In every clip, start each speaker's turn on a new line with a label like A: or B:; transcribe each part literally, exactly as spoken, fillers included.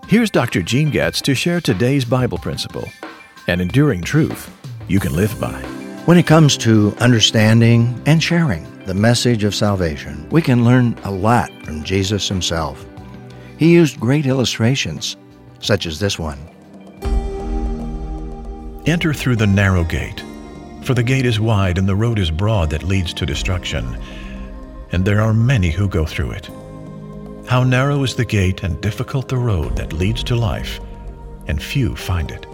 A: Here's Doctor Gene Getz to share today's Bible principle, an enduring truth you can live by.
B: When it comes to understanding and sharing the message of salvation, we can learn a lot from Jesus himself. He used great illustrations, such as this one.
A: Enter through the narrow gate, for the gate is wide and the road is broad that leads to destruction, and there are many who go through it. How narrow is the gate and difficult the road that leads to life, and few find it.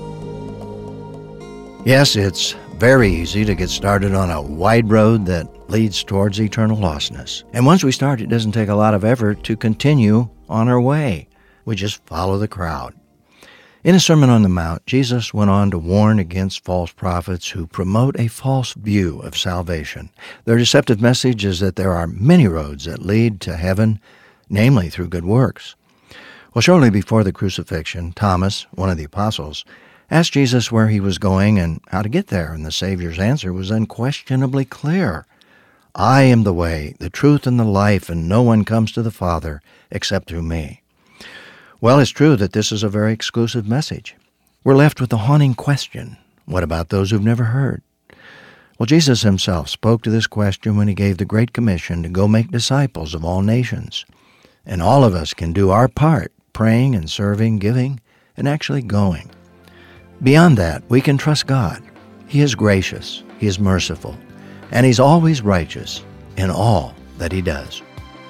B: Yes, it's very easy to get started on a wide road that leads towards eternal lostness. And once we start, it doesn't take a lot of effort to continue on our way. We just follow the crowd. In his Sermon on the Mount, Jesus went on to warn against false prophets who promote a false view of salvation. Their deceptive message is that there are many roads that lead to heaven, namely through good works. Well, shortly before the crucifixion, Thomas, one of the apostles, asked Jesus where he was going and how to get there, and the Savior's answer was unquestionably clear. I am the way, the truth, and the life, and no one comes to the Father except through me. Well, it's true that this is a very exclusive message. We're left with the haunting question, what about those who've never heard? Well, Jesus himself spoke to this question when he gave the Great Commission to go make disciples of all nations. And all of us can do our part, praying and serving, giving, and actually going. Beyond that, we can trust God. He is gracious, He is merciful, and He's always righteous in all that He does.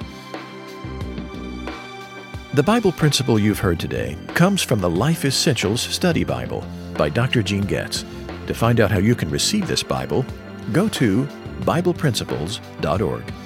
A: The Bible principle you've heard today comes from the Life Essentials Study Bible by Doctor Gene Getz. To find out how you can receive this Bible, go to Bible Principles dot org.